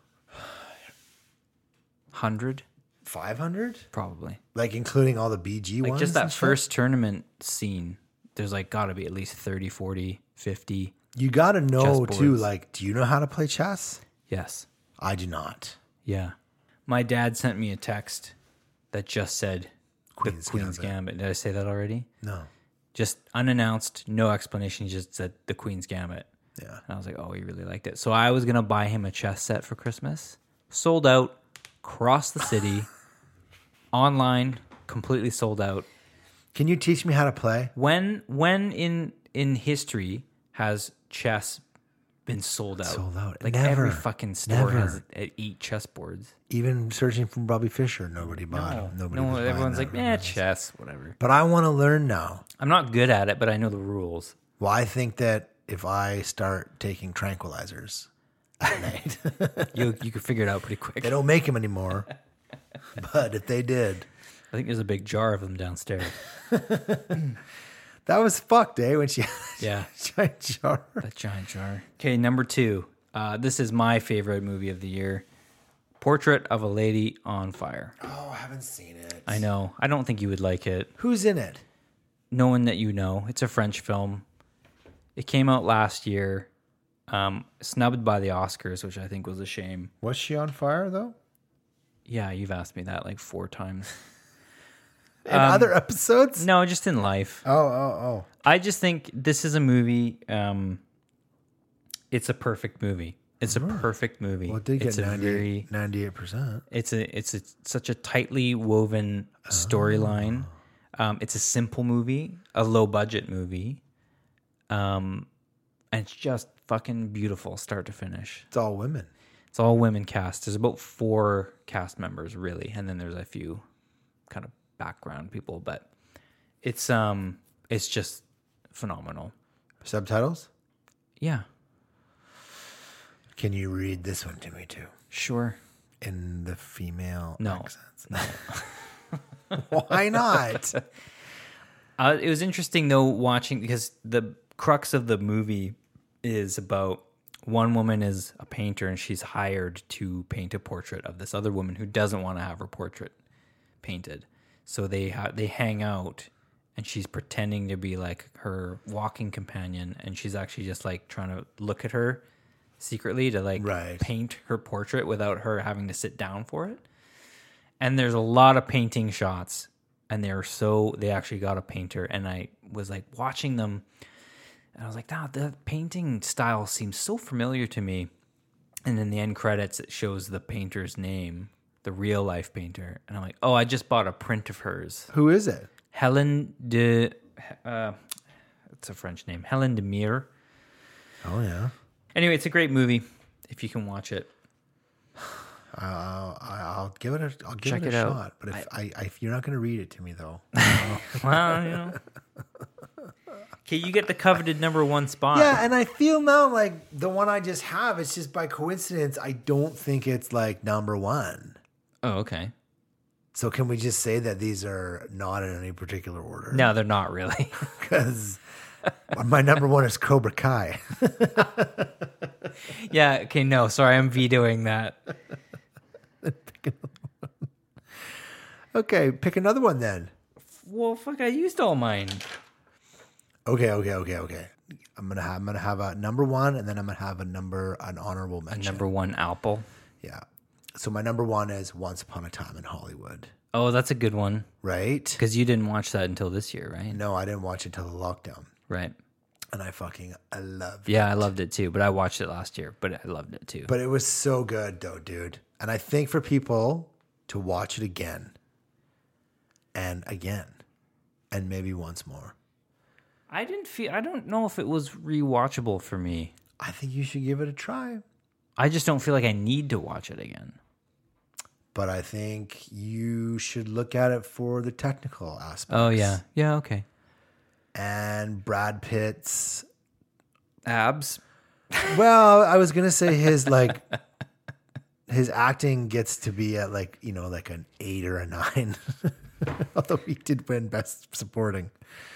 100? 500? Probably. Like including all the BG ones? Like just that first tournament scene, there's like got to be at least 30, 40, 50. You got to know too, like, do you know how to play chess? Yes. I do not. Yeah. My dad sent me a text that just said Queen's Gambit. Did I say that already? No. Just unannounced, no explanation. He just said the Queen's Gambit. Yeah. And I was like, oh, he really liked it. So I was going to buy him a chess set for Christmas. Sold out, across the city, online, completely sold out. Can you teach me how to play? When in history has chess been sold out. Sold out. Like Never. every fucking store Never. has 8 chessboards. Even searching for Bobby Fischer, nobody bought him. Nobody was buying everyone's that like, for chess, whatever. But I want to learn now. I'm not good at it, but I know the rules. Well, I think that if I start taking tranquilizers at night, You could figure it out pretty quick. they don't make them anymore. But if they did, I think there's a big jar of them downstairs. that was fucked, eh? When she had Yeah, a giant jar. that giant jar. Okay, number 2. This is my favorite movie of the year. Portrait of a Lady on Fire. Oh, I haven't seen it. I know. I don't think you would like it. Who's in it? No one that you know. It's a French film. It came out last year. Snubbed by the Oscars, which I think was a shame. Was she on fire, though? Yeah, you've asked me that like 4 times. In other episodes? No, just in life. Oh. I just think this is a movie. It's a perfect movie. It's a perfect movie. Well, it did get It's a 98%. It's such a tightly woven storyline. It's a simple movie, a low budget movie, and it's just fucking beautiful, start to finish. It's all women. It's all women cast. There's about 4 cast members really, and then there's a few kind of background people, but it's just phenomenal. Subtitles? Yeah, Can you read this one to me, too? sure. In the female No. accents? No. Why not? It was interesting though watching because the crux of the movie is about one woman is a painter and she's hired to paint a portrait of this other woman who doesn't want to have her portrait painted. So they hang out and she's pretending to be like her walking companion and she's actually just like trying to look at her secretly to like Right. paint her portrait without her having to sit down for it. And there's a lot of painting shots and they actually got a painter and I was like watching them and I was like, nah, the painting style seems so familiar to me. And in the end credits, it shows the painter's name, the real life painter. And I'm like, oh, I just bought a print of hers. Who is it? Helen de, it's a French name, Helen de Mere. Oh, yeah. Anyway, it's a great movie if you can watch it. I'll give it a Check it out. shot. But if you're not going to read it to me, though. Well, you know. Okay, you get the coveted number 1 spot. Yeah, and I feel now like the one I just have, it's just by coincidence. I don't think it's like number 1. Oh, okay. So can we just say that these are not in any particular order? No, they're not really. Because my number 1 is Cobra Kai. Yeah, okay, no, sorry, I'm vetoing that. Okay, pick another one then. Well, fuck, I used all mine. Okay. I'm gonna have a number 1, and then I'm gonna have an honorable mention. Number 1 Apple. Yeah. So my number 1 is Once Upon a Time in Hollywood. Oh, that's a good one. Right? Because you didn't watch that until this year, right? No, I didn't watch it until the lockdown, Right. and I loved it. Yeah, I loved it too, but I watched it last year, but I loved it too. But it was so good, though, dude. And I think for people to watch it again, and maybe once more. I don't know if it was rewatchable for me. I think you should give it a try. I just don't feel like I need to watch it again. But I think you should look at it for the technical aspects. Oh, yeah. Yeah, okay. And Brad Pitt's... Abs? Well, I was going to say his acting gets to be at like an 8 or a 9. Although he did win Best Supporting.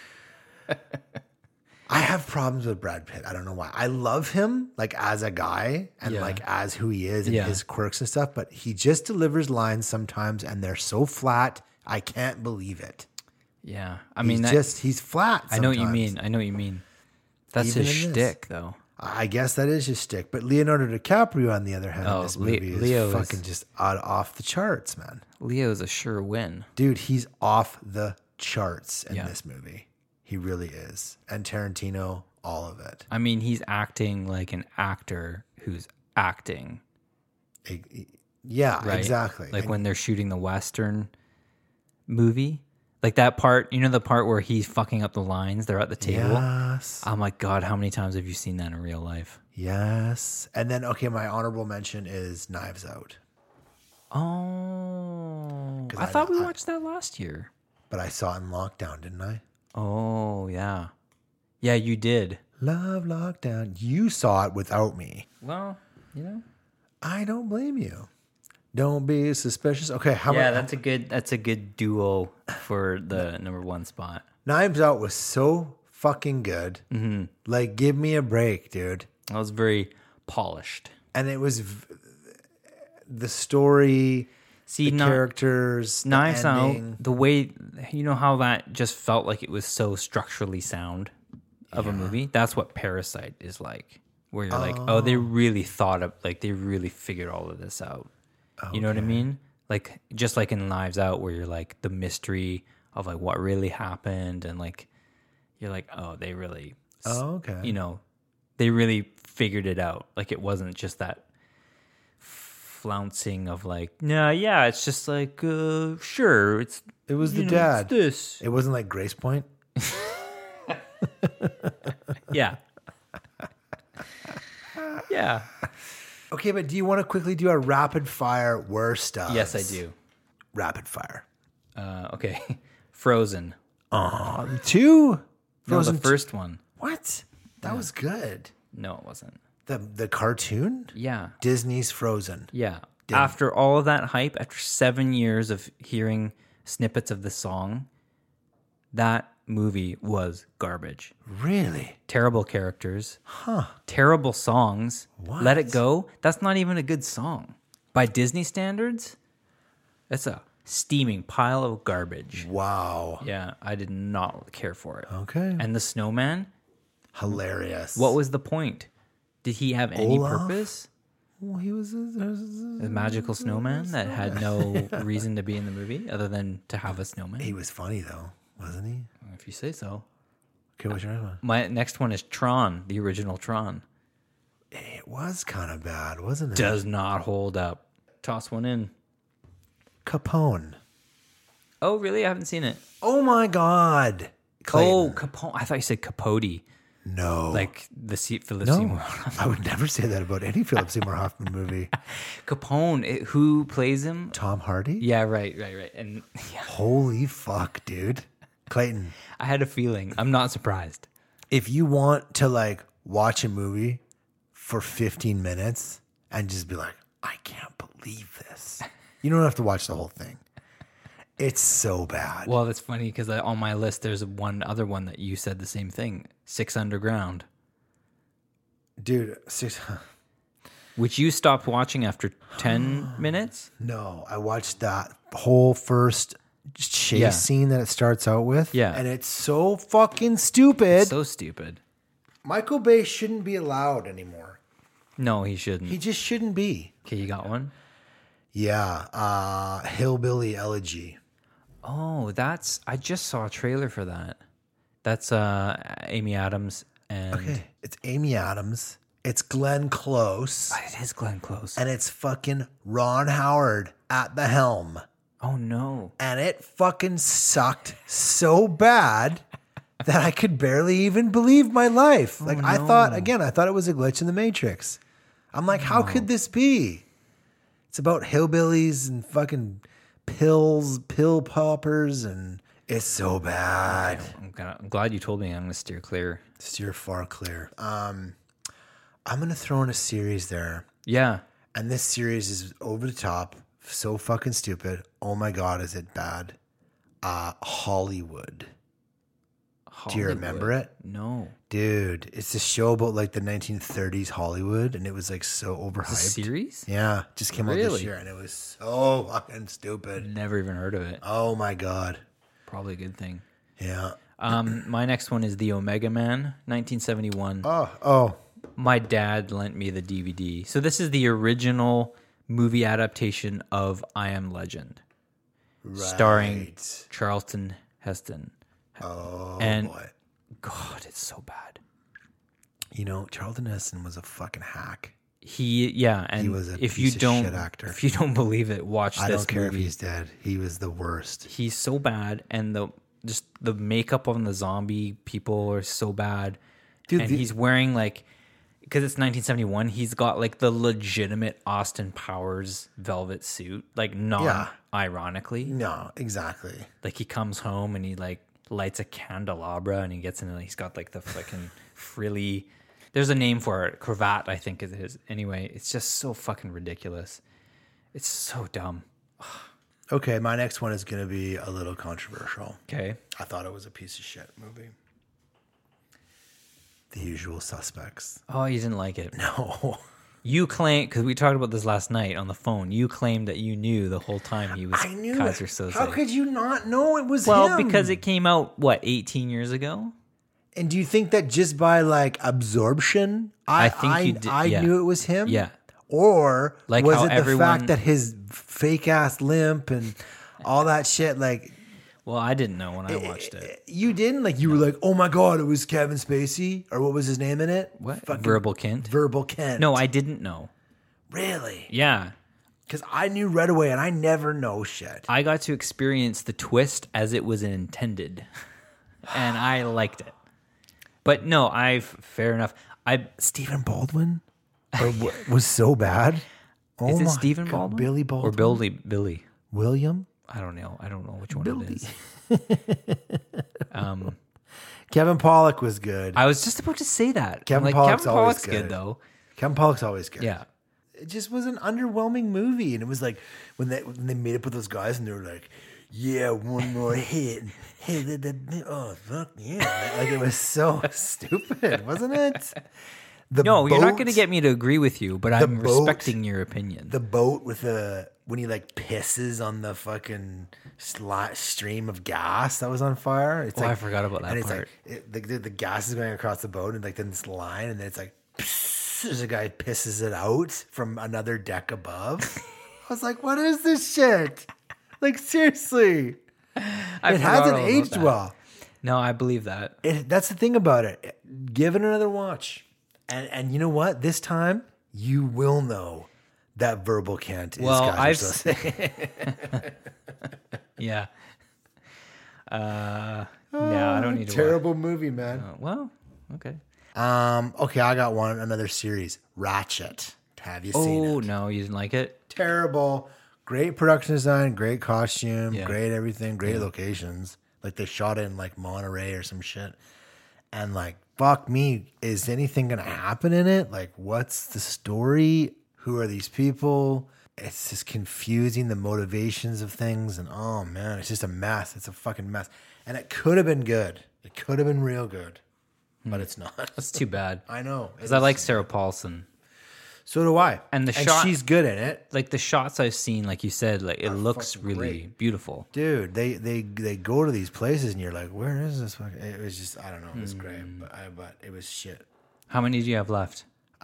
I have problems with Brad Pitt. I don't know why. I love him like as a guy and like as who he is and his quirks and stuff, but he just delivers lines sometimes and they're so flat. I can't believe it. Yeah. I mean, he's flat. I know what you mean. That's Even his in shtick, though. I guess that is his shtick. But Leonardo DiCaprio, on the other hand, in this movie is fucking just off the charts, man. Leo's a sure win. Dude, he's off the charts in this movie. He really is. And Tarantino, all of it. I mean, he's acting like an actor who's acting. Yeah, right? exactly. Like when they're shooting the Western movie, Like that part, you know, the part where he's fucking up the lines. They're at the table. Yes. I'm like, God, how many times have you seen that in real life? Yes. And then, okay, my honorable mention is Knives Out. Oh, 'Cause I thought we watched that last year. But I saw it in lockdown, didn't I? Oh, yeah. Yeah, you did. Love lockdown. You saw it without me. Well, you know. I don't blame you. Don't be suspicious. Okay, how Yeah, about that's a good duo for the number one spot. Knives Out was so fucking good. Mm-hmm. Like, give me a break, dude. That was very polished. And it was the story, See, the characters, Knives the ending. Out, the way, you know how that just felt like it was so structurally sound of a movie? That's what Parasite is like. Where you're like, oh, they really thought of, like, they really figured all of this out. You know what I mean? Like, just like in Knives Out, where you're like, the mystery of like what really happened, and like, you're like, oh, they really, you know, they really figured it out. Like, it wasn't just that flouncing of like, no, yeah, it's just like, sure, it was the know, dad. It's this. It wasn't like Grace Point. Yeah. Yeah. Okay, but do you want to quickly do a rapid fire worst of? Yes, I do. Rapid fire. Okay. Frozen. Two? No, the first one. What? That was good. No, it wasn't. The cartoon? Yeah. Disney's Frozen. Yeah. After all of that hype, after 7 years of hearing snippets of the song, that movie was garbage. Really? Terrible characters. Terrible songs. What? Let It Go. That's not even a good song. By Disney standards, that's a steaming pile of garbage. Wow. Yeah, I did not care for it. Okay. And the snowman, Hilarious. what was the point? Did he have any Olaf? purpose? Well, he was A magical snowman that had no reason to be in the movie other than to have a snowman? he was funny though, wasn't he? If you say so. Okay, what's your next one? My next one is Tron, the original Tron. It was kind of bad, wasn't it? Does not hold up. Toss one in. Capone. Oh, really? I haven't seen it. Oh my God. Clayton. Oh, Capone. I thought you said Capote. No. Like the Philip no. Seymour. I would never say that about any Philip Seymour Hoffman movie. Capone. Who plays him? Tom Hardy? Yeah, right. And yeah, Holy fuck, dude. Clayton, I had a feeling. I'm not surprised. if you want to like watch a movie for 15 minutes and just be like, I can't believe this. You don't have to watch the whole thing. It's so bad. Well, that's funny because on my list, there's one other one that you said the same thing. 6 Underground. Dude, Which you stopped watching after 10 minutes? no, I watched that whole first chase Yeah. scene that it starts out with. Yeah. And it's so fucking stupid. So stupid. Michael Bay shouldn't be allowed anymore. No, he shouldn't. He just shouldn't be. Okay, you got one? Yeah. Hillbilly Elegy. Oh, I just saw a trailer for that. That's Amy Adams and Okay. It's Amy Adams. It's Glenn Close. It is Glenn Close. And it's fucking Ron Howard at the helm. Oh no. And it fucking sucked so bad that I could barely even believe my life. Like I thought it was a glitch in the Matrix. I'm like, how could this be? It's about hillbillies and fucking pill poppers, and it's so bad. I'm glad you told me. I'm gonna steer clear. Steer far clear. I'm gonna throw in a series there. Yeah. And this series is over the top, so fucking stupid. Oh my God, is it bad? Hollywood. Do you remember it? No. Dude, it's a show about like the 1930s Hollywood, and it was like so overhyped. A series? Yeah, just came out this Really? year, and it was so fucking stupid. Never even heard of it. Oh my God. Probably a good thing. Yeah. My next one is The Omega Man, 1971. Oh. My dad lent me the DVD. So this is the original movie adaptation of I Am Legend, starring Charlton Heston. Oh, and boy. God, it's so bad. You know, Charlton Heston was a fucking hack. And He was a if piece you of don't shit actor. if you don't believe it, watch I this don't care movie. if he's dead. He was the worst. He's so bad, and the makeup on the zombie people are so bad. Dude, and he's wearing like, because it's 1971, he's got like the legitimate Austin Powers velvet suit, like non-ironically. No, exactly. Like he comes home and he like lights a candelabra and he gets in and he's got like the fucking frilly. There's a name for it, cravat, I think it is. Anyway, it's just so fucking ridiculous. It's so dumb. Okay, my next one is going to be a little controversial. Okay. I thought it was a piece of shit movie. The Usual Suspects. Oh, you didn't like it? No. You claim, because we talked about this last night on the phone, you claimed that you knew the whole time he was I knew Kaiser it. Soze. How could you not know it was him? Well, because it came out, 18 years ago? And do you think that just by like absorption, I knew it was him? Yeah. Or Like was how it the everyone- fact that his fake ass limp and all that shit? Like, Well, I didn't know when I watched it. you didn't? Like, you were like, oh my God, it was Kevin Spacey? Or what was his name in it? What? Fucking Verbal Kent? Verbal Kent. No, I didn't know. Really? Yeah. Because I knew right away and I never know shit. I got to experience the twist as it was intended. And I liked it. But no, fair enough. Stephen Baldwin was so bad. Oh Is it my Stephen God, Baldwin? Billy Baldwin? Or Billy? William? I don't know. I don't know which one it is. Kevin Pollak was good. I was just about to say that. Kevin I'm Pollak's Kevin always Pollak's good. good though. Kevin Pollak's always good. Yeah. It just was an underwhelming movie. And it was like when they made up with those guys and they were like, yeah, one more hit. Hey, oh, fuck yeah. Like it was so stupid, wasn't it? No, you're not going to boat- get me to agree with you, but I'm boat- respecting your opinion. The boat with when he like pisses on the fucking stream of gas that was on fire. It's I forgot about that and part. It's like the gas is going across the boat and like then this line and then it's like pss, there's a guy pisses it out from another deck above. I was like, what is this shit? Like seriously, it hasn't aged well. No, I believe that. That's the thing about it. Give it another watch, and you know what? This time you will know that Verbal Kent is. Well, Kaiser I've Soze. Yeah. No, I don't need to Terrible movie, man. watch. Well, okay. Okay, I got another series, Ratchet. Have you seen Oh it? no, you didn't like it? Terrible. Great production design, great costume, Yeah. great everything, great locations. Like they shot it in like Monterey or some shit. And like, fuck me, is anything gonna happen in it? Like, what's the story? Who are these people? It's just confusing the motivations of things, and oh man, it's just a mess. It's a fucking mess. And it could have been good. It could have been real good, but it's not. That's too bad. I know. Because I like Sarah Paulson. So do I. And shot, she's good in it. like the shots I've seen, like you said, like it looks really beautiful. Dude, they go to these places and you're like, where is this? It was just, I don't know. It was great, but it was shit. How many do you have left?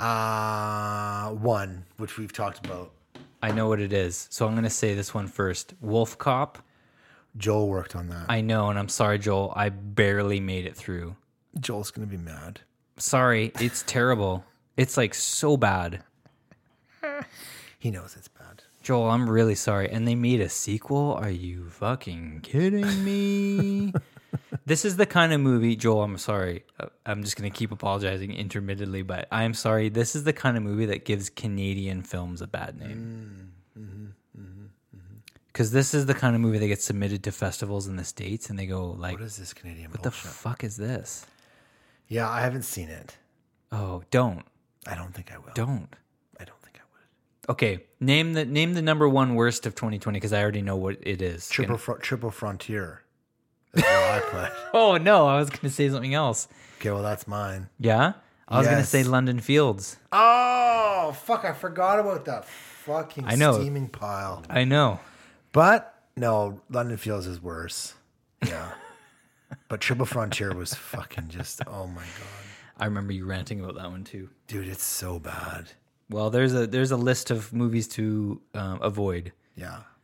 One, which we've talked about. I know what it is, so I'm going to say this one first. Wolf Cop. Joel worked on that. I know, and I'm sorry, Joel. I barely made it through. Joel's going to be mad. Sorry, it's terrible. It's like so bad. He knows it's bad. Joel, I'm really sorry. And they made a sequel? Are you fucking kidding me? This is the kind of movie, Joel, I'm sorry. I'm just going to keep apologizing intermittently, but I'm sorry. This is the kind of movie that gives Canadian films a bad name. Because this is the kind of movie that gets submitted to festivals in the States and they go like, What is this Canadian what the bullshit? fuck is this? Yeah, I haven't seen it. Oh, don't. I don't think I will. Don't. I don't think I would. Okay, name the number one worst of 2020 because I already know what it is. Triple Frontier. That's what I put. Oh no, I was going to say something else. Okay, well, that's mine. Yeah? I was going to Yes. say London Fields. Oh, fuck. I forgot about that fucking I know. steaming pile. I know. But no, London Fields is worse. Yeah. But Triple Frontier was fucking just, oh my God. I remember you ranting about that one too. Dude, it's so bad. Well, there's a list of movies to avoid. Yeah.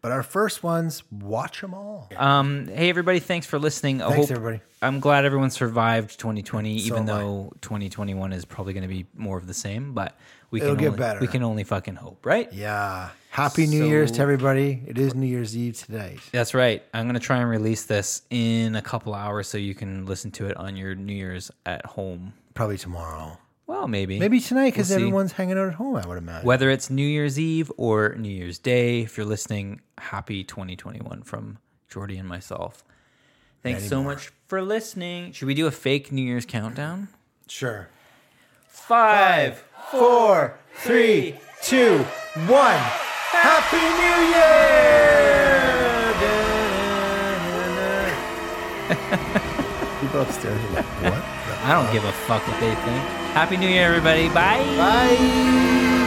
But our first ones, watch them all. Hey, everybody. Thanks for listening. Thanks, everybody. I'm glad everyone survived 2020, So even am I. though 2021 is probably going to be more of the same. But It'll get better. We can only fucking hope, right? Yeah. Happy New Year's to everybody. It is New Year's Eve today. That's right. I'm going to try and release this in a couple hours so you can listen to it on your New Year's at home. Probably tomorrow. Well, maybe. Maybe tonight because We'll see. everyone's hanging out at home, I would imagine. Whether it's New Year's Eve or New Year's Day, if you're listening, happy 2021 from Jordy and myself. Thanks so much for listening. Should we do a fake New Year's countdown? Sure. 5, 4, 3, 2, 1. Happy New Year! People upstairs are like, what? I don't give a fuck what they think. Happy New Year, everybody. Bye. Bye.